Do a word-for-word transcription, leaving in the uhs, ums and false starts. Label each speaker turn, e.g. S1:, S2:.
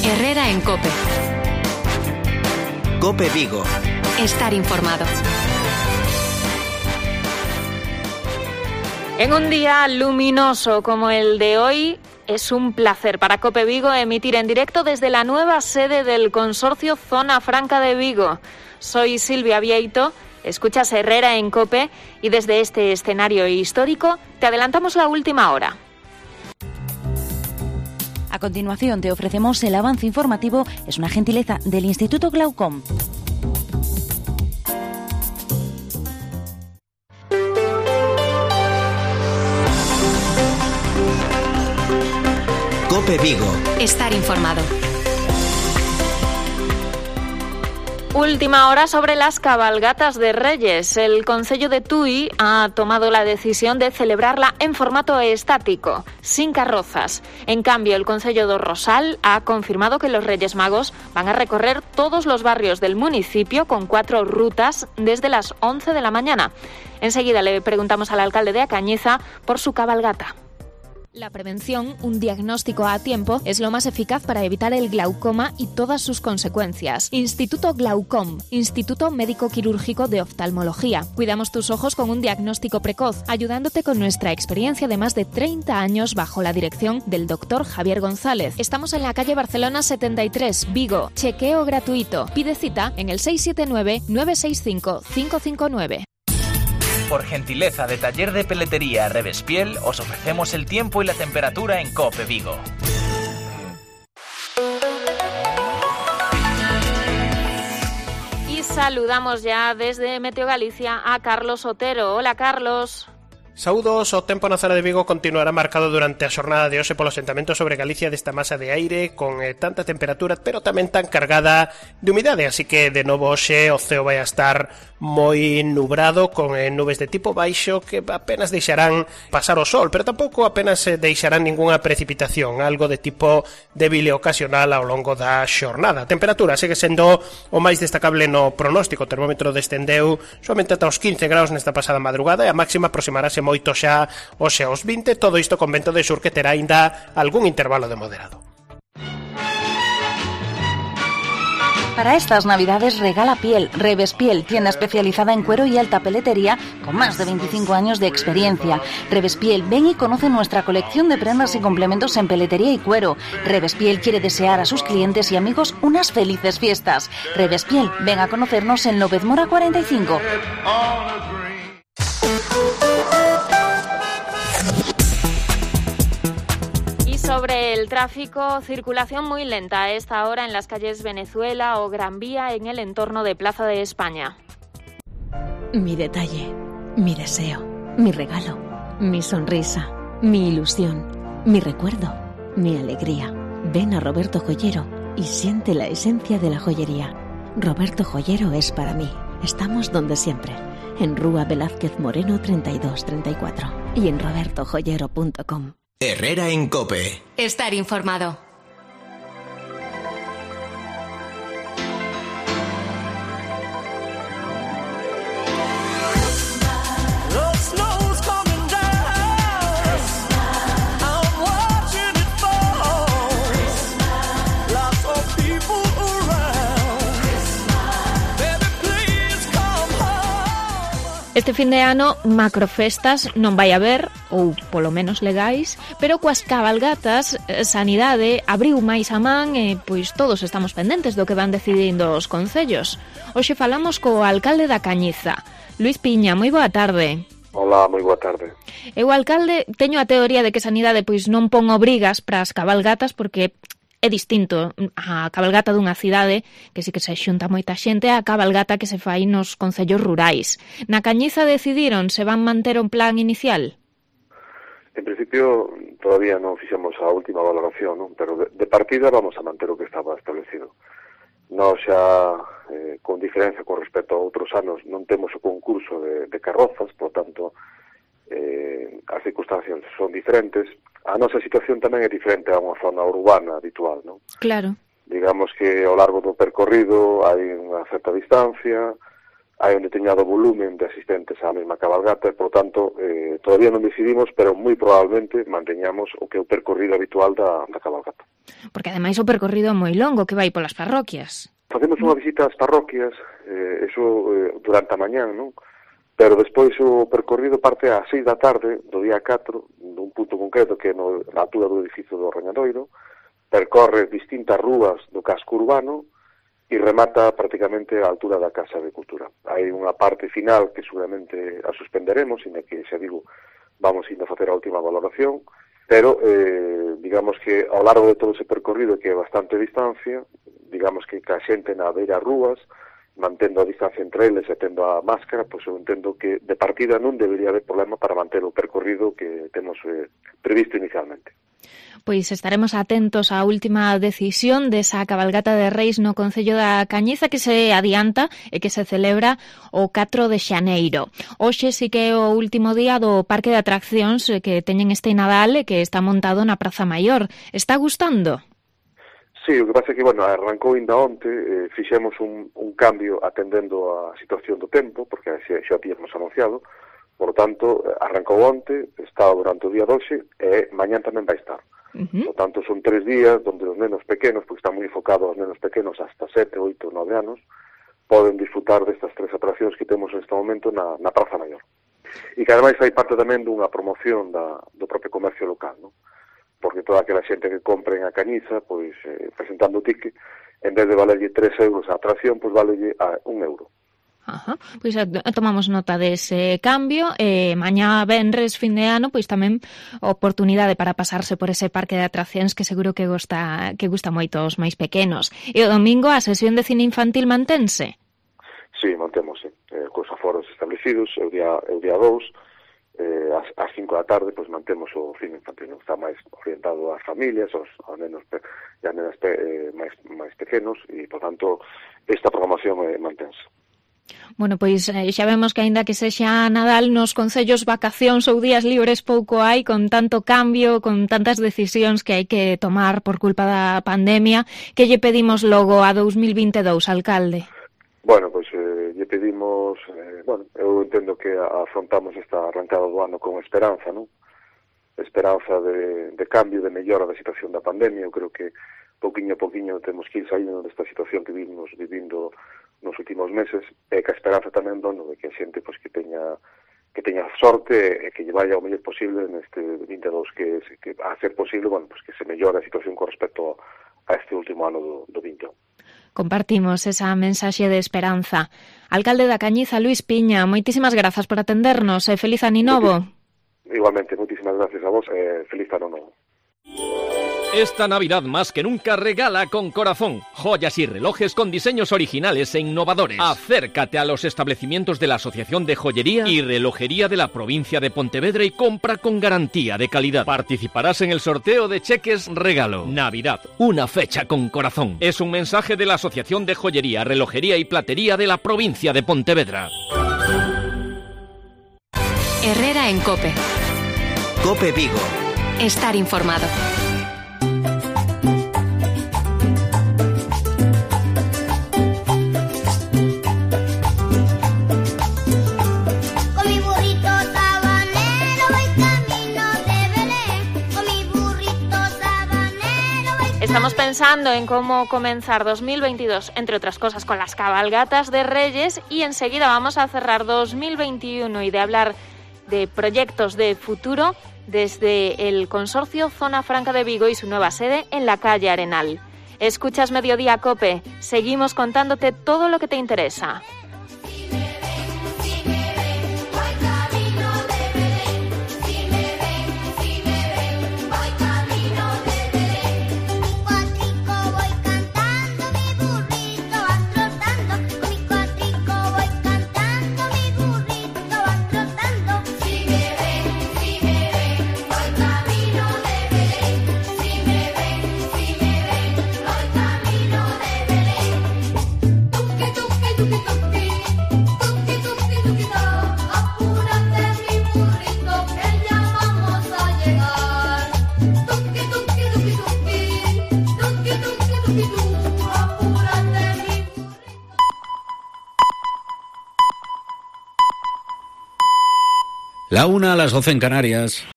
S1: Herrera en COPE.
S2: COPE Vigo.
S1: Estar informado.
S3: En un día luminoso como el de hoy, es un placer para COPE Vigo emitir en directo desde la nueva sede del Consorcio Zona Franca de Vigo. Soy Silvia Vieito, escuchas Herrera en COPE y desde este escenario histórico te adelantamos la última hora.
S4: A continuación te ofrecemos el avance informativo, es una gentileza del Instituto Glaucom.
S2: COPE Vigo.
S1: Estar informado.
S3: Última hora sobre las cabalgatas de Reyes. El Concello de Tui ha tomado la decisión de celebrarla en formato estático, sin carrozas. En cambio, el Concello do Rosal ha confirmado que los Reyes Magos van a recorrer todos los barrios del municipio con cuatro rutas desde las once de la mañana. Enseguida le preguntamos al alcalde de A Cañiza por su cabalgata. La prevención, un diagnóstico a tiempo, es lo más eficaz para evitar el glaucoma y todas sus consecuencias. Instituto Glaucom, Instituto Médico Quirúrgico de Oftalmología. Cuidamos tus ojos con un diagnóstico precoz, ayudándote con nuestra experiencia de más de treinta años bajo la dirección del doctor Javier González. Estamos en la calle Barcelona setenta y tres, Vigo. Chequeo gratuito. Pide cita en el seis siete nueve, nueve seis cinco, cinco cinco nueve.
S5: Por gentileza de Taller de Peletería Revespiel, os ofrecemos el tiempo y la temperatura en COPE Vigo.
S3: Y saludamos ya desde Meteo Galicia a Carlos Otero. Hola, Carlos.
S6: Saúdos, o tempo na zona de Vigo continuará marcado durante a xornada de hoxe polo asentamento sobre Galicia desta masa de aire con eh, tanta temperatura, pero tamén tan cargada de humidade, así que de novo hoxe o ceo vai a estar moi nubrado con eh, nubes de tipo baixo que apenas deixarán pasar o sol, pero tampouco apenas eh, deixarán ningunha precipitación, algo de tipo débil e ocasional ao longo da xornada. A temperatura segue sendo o máis destacable no pronóstico, o termómetro descendeu somente ata os quince graus nesta pasada madrugada e a máxima aproximarase moito xa hoxe aos vinte, todo isto con vento de sur que terá aínda algún intervalo de moderado.
S4: Para estas navidades regala piel. Revespiel, tienda especializada en cuero y alta peletería con más de veinticinco años de experiencia. Revespiel, ven y conoce nuestra colección de prendas y complementos en peletería y cuero. Revespiel quiere desear a sus clientes y amigos unas felices fiestas. Revespiel, ven a conocernos en López Mora cuarenta y cinco.
S3: Sobre el tráfico, circulación muy lenta a esta hora en las calles Venezuela o Gran Vía en el entorno de Plaza de España.
S7: Mi detalle, mi deseo, mi regalo, mi sonrisa, mi ilusión, mi recuerdo, mi alegría. Ven a Roberto Joyero y siente la esencia de la joyería. Roberto Joyero es para mí. Estamos donde siempre, en Rúa Velázquez Moreno treinta y dos treinta y cuatro y en roberto joyero punto com.
S2: Herrera en COPE.
S1: Estar informado.
S3: Este fin de ano macrofestas non vai haber, ou polo menos legais, pero coas cabalgatas, Sanidade abriu máis a man e pois todos estamos pendentes do que van decidindo os concellos. Hoxe falamos co alcalde da Cañiza, Luís Piña. Moi boa tarde.
S8: Hola, moi boa tarde.
S3: Eu, alcalde, teño a teoría de que Sanidade pois non pon obrigas para as cabalgatas porque é distinto a cabalgata dunha cidade, que sí que se xunta moita xente, a cabalgata que se fai nos concellos rurais. Na Cañiza decidiron se van manter un plan inicial?
S8: En principio, todavía non fixemos a última valoración, non? Pero de, de partida vamos a manter o que estaba establecido. Nós xa, eh, con diferencia con respecto a outros anos, non temos o concurso de, de carrozas, por tanto, eh, as circunstancias son diferentes. A nosa situación tamén é diferente a unha zona urbana habitual, non?
S3: Claro.
S8: Digamos que ao largo do percorrido hai unha certa distancia, hai un determinado volumen de asistentes á mesma cabalgata e, por tanto, eh, todavía non decidimos, pero moi probablemente manteñamos o que é o percorrido habitual da, da cabalgata.
S3: Porque ademais o percorrido é moi longo que vai polas parroquias.
S8: Facemos unha visita ás parroquias, eh, eso eh, durante a mañán, non? Pero despois o percorrido parte ás seis da tarde do día catro, dun punto concreto que é no, na altura do edificio do Rañadoiro, percorre distintas rúas do casco urbano e remata prácticamente á altura da Casa de Cultura. Hai unha parte final que seguramente a suspenderemos, e que, xa digo, vamos indo a facer a última valoración, pero eh, digamos que ao largo de todo ese percorrido, que é bastante distancia, digamos que ca xente na beira rúas, mantendo a distancia entre eles e tendo a máscara, pois eu entendo que de partida non debería haber problema para manter o percorrido que temos eh, previsto inicialmente.
S3: Pois estaremos atentos á última decisión desa cabalgata de Reis no concello da Cañiza, que se adianta e que se celebra o catro de xaneiro. Hoxe sí que é o último día do parque de atraccións que teñen este Nadal e que está montado na Praza Maior. Está gustando?
S8: Sí, o que pasa é que, bueno, arrancou ainda onte, eh, fixemos un, un cambio atendendo a situación do tempo, porque xa, xa tíamos anunciado, por tanto, arrancou onte, está durante o día doce e mañán tamén vai estar. Uh-huh. Por tanto, son tres días onde os nenos pequenos, porque está moi enfocado aos nenos pequenos hasta sete, oito, nove anos, poden disfrutar destas tres atraccións que temos neste momento na, na Praza Maior. E que ademais hai parte tamén dunha promoción da, do propio comercio local, non? Porque toda aquela xente que compre en a Cañiza, pois, eh, presentando o ticket, en vez de valerlle tres euros a atracción, pois valelle a un euro.
S3: Ajá. Pois tomamos nota dese cambio e mañá venres fin de ano pois tamén oportunidade para pasarse por ese parque de atraccións que seguro que gusta que gusta moito aos máis pequenos. E o domingo a sesión de cine infantil mantense?
S8: Sí, mantémose, eh, cos aforos establecidos, o día o día dous, eh, ás, ás cinco da tarde, pois mantemos o cine infantil, non está máis orientado ás familias, aos, aos nenos pe, e a nenas pe, eh, máis, máis pequenos, e, por tanto, esta programación eh, mantense.
S3: Bueno, pois xa vemos que aínda que sexa Nadal nos concellos vacacións ou días libres pouco hai, con tanto cambio, con tantas decisións que hai que tomar por culpa da pandemia. Que lle pedimos logo a dous mil vinte e dous, alcalde?
S8: Bueno, pois eh, lle pedimos, eh, bueno, eu entendo que afrontamos esta arrancada do ano con esperanza, non? Esperanza de, de cambio, de mellora da situación da pandemia. Eu creo que pouquiño a pouquiño temos que ir saindo desta situación que vimos vivindo nos últimos meses, e que a esperanza tamén dono de que a xente pois, que teña que teña sorte e que lle vaya o mellor posible neste vinte e dous, que, que a ser posible, bueno, pois que se mellore a situación con respecto a este último ano do, do vinte e un.
S3: Compartimos esa mensaxe de esperanza. Alcalde da Cañiza, Luís Piña, moitísimas grazas por atendernos e feliz ano novo.
S8: Igualmente, moitísimas gracias a vos e feliz ano novo.
S9: Esta Navidad más que nunca regala con corazón. Joyas y relojes con diseños originales e innovadores. Acércate a los establecimientos de la Asociación de Joyería y Relojería de la provincia de Pontevedra y compra con garantía de calidad. Participarás en el sorteo de cheques regalo. Navidad, una fecha con corazón. Es un mensaje de la Asociación de Joyería, Relojería y Platería de la provincia de Pontevedra.
S1: Herrera en COPE.
S2: COPE Vigo.
S1: Estar informado.
S3: Estamos pensando en cómo comenzar dos mil veintidós, entre otras cosas, con las cabalgatas de Reyes, y enseguida vamos a cerrar dos mil veintiuno y de hablar de proyectos de futuro desde el Consorcio Zona Franca de Vigo y su nueva sede en la calle Arenal. Escuchas Mediodía COPE, seguimos contándote todo lo que te interesa.
S10: La una a las doce en Canarias.